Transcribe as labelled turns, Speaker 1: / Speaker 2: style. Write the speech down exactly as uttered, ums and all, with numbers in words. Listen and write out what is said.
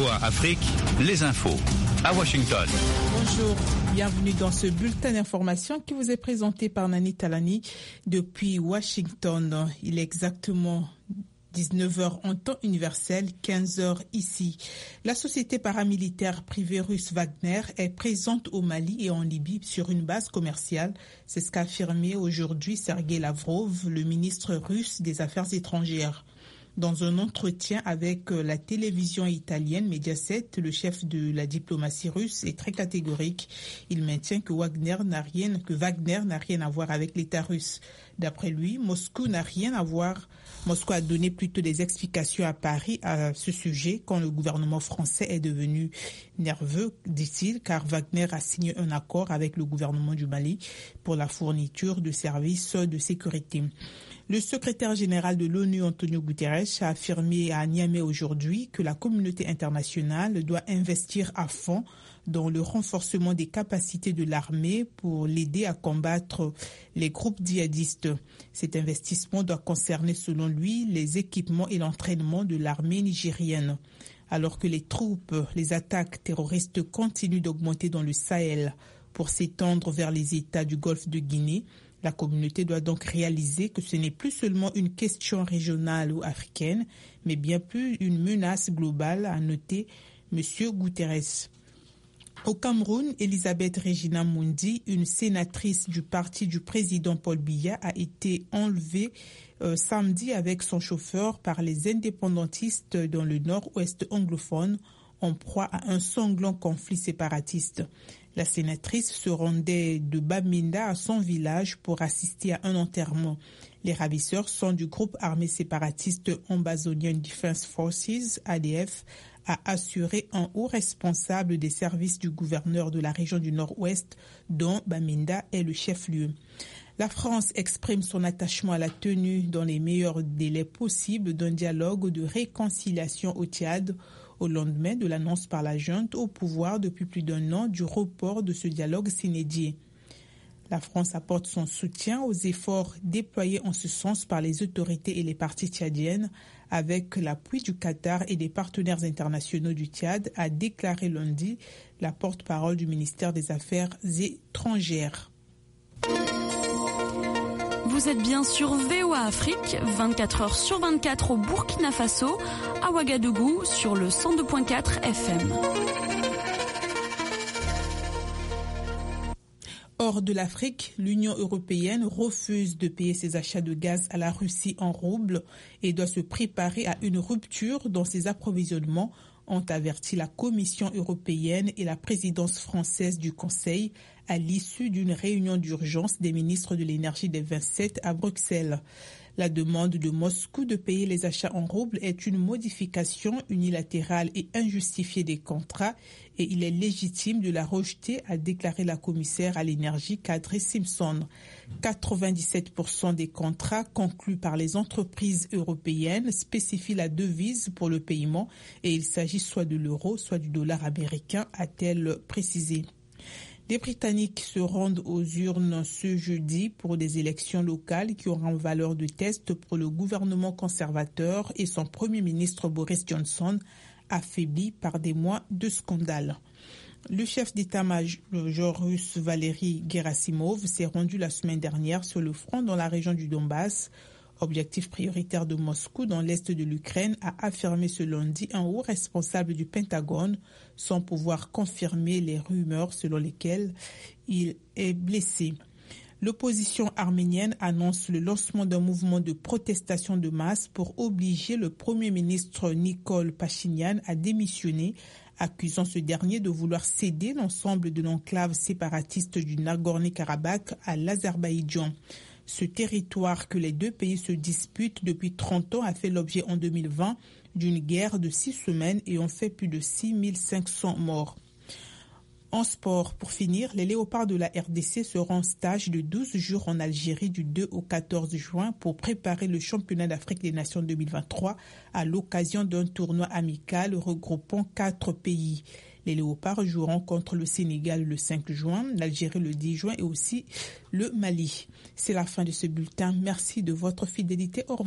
Speaker 1: V O A Afrique, les infos à Washington.
Speaker 2: Bonjour, bienvenue dans ce bulletin d'information qui vous est présenté par Nani Talani depuis Washington. Il est exactement dix-neuf heures en temps universel, quinze heures ici. La société paramilitaire privée russe Wagner est présente au Mali et en Libye sur une base commerciale. C'est ce qu'a affirmé aujourd'hui Sergei Lavrov, le ministre russe des Affaires étrangères. Dans un entretien avec la télévision italienne Mediaset, le chef de la diplomatie russe est très catégorique. Il maintient que Wagner n'a rien, que Wagner n'a rien à voir avec l'État russe. D'après lui, Moscou n'a rien à voir. Moscou a donné plutôt des explications à Paris à ce sujet quand le gouvernement français est devenu nerveux, dit-il, car Wagner a signé un accord avec le gouvernement du Mali pour la fourniture de services de sécurité. Le secrétaire général de l'ONU, Antonio Guterres, a affirmé à Niamey aujourd'hui que la communauté internationale doit investir à fond dans le renforcement des capacités de l'armée pour l'aider à combattre les groupes djihadistes. Cet investissement doit concerner, selon lui, les équipements et l'entraînement de l'armée nigérienne. Alors que les troupes, les attaques terroristes continuent d'augmenter dans le Sahel pour s'étendre vers les États du Golfe de Guinée, la communauté doit donc réaliser que ce n'est plus seulement une question régionale ou africaine, mais bien plus une menace globale, a noté M. Guterres. Au Cameroun, Elisabeth Regina Mundi, une sénatrice du parti du président Paul Biya, a été enlevée euh, samedi avec son chauffeur par les indépendantistes dans le nord-ouest anglophone, en proie à un sanglant conflit séparatiste. La sénatrice se rendait de Bamenda à son village pour assister à un enterrement. Les ravisseurs sont du groupe armé séparatiste Ambazonian Defense Forces, A D F, a assuré un haut responsable des services du gouverneur de la région du Nord-Ouest, dont Bamenda est le chef-lieu. La France exprime son attachement à la tenue dans les meilleurs délais possibles d'un dialogue de réconciliation au Tchad, au lendemain de l'annonce par la junte au pouvoir depuis plus d'un an du report de ce dialogue s'inédié. La France apporte son soutien aux efforts déployés en ce sens par les autorités et les parties tchadiennes, avec l'appui du Qatar et des partenaires internationaux du Tchad, a déclaré lundi la porte-parole du ministère des Affaires étrangères.
Speaker 3: Vous êtes bien sur V O A Afrique, vingt-quatre heures sur vingt-quatre au Burkina Faso, à Ouagadougou sur le cent deux virgule quatre F M.
Speaker 2: Hors de l'Afrique, l'Union européenne refuse de payer ses achats de gaz à la Russie en roubles et doit se préparer à une rupture dans ses approvisionnements, ont averti la Commission européenne et la présidence française du Conseil à l'issue d'une réunion d'urgence des ministres de l'énergie des vingt-sept à Bruxelles. La demande de Moscou de payer les achats en roubles est une modification unilatérale et injustifiée des contrats et il est légitime de la rejeter, a déclaré la commissaire à l'énergie Kadri Simpson. quatre-vingt-dix-sept pour cent des contrats conclus par les entreprises européennes spécifient la devise pour le paiement et il s'agit soit de l'euro, soit du dollar américain, a-t-elle précisé. Les Britanniques se rendent aux urnes ce jeudi pour des élections locales qui auront valeur de test pour le gouvernement conservateur et son Premier ministre Boris Johnson, affaibli par des mois de scandale. Le chef d'état-major russe Valery Gerasimov s'est rendu la semaine dernière sur le front dans la région du Donbass. Objectif prioritaire de Moscou dans l'est de l'Ukraine, a affirmé ce lundi un haut responsable du Pentagone, sans pouvoir confirmer les rumeurs selon lesquelles il est blessé. L'opposition arménienne annonce le lancement d'un mouvement de protestation de masse pour obliger le Premier ministre Nikol Pachinian à démissionner, accusant ce dernier de vouloir céder l'ensemble de l'enclave séparatiste du Nagorno-Karabakh à l'Azerbaïdjan. Ce territoire que les deux pays se disputent depuis trente ans a fait l'objet en deux mille vingt d'une guerre de six semaines et ont fait plus de six mille cinq cents morts. En sport, pour finir, les Léopards de la R D C seront en stage de douze jours en Algérie du deux au quatorze juin pour préparer le championnat d'Afrique des Nations deux mille vingt-trois à l'occasion d'un tournoi amical regroupant quatre pays. Les Léopards joueront contre le Sénégal le cinq juin, l'Algérie le dix juin et aussi le Mali. C'est la fin de ce bulletin. Merci de votre fidélité. Au revoir.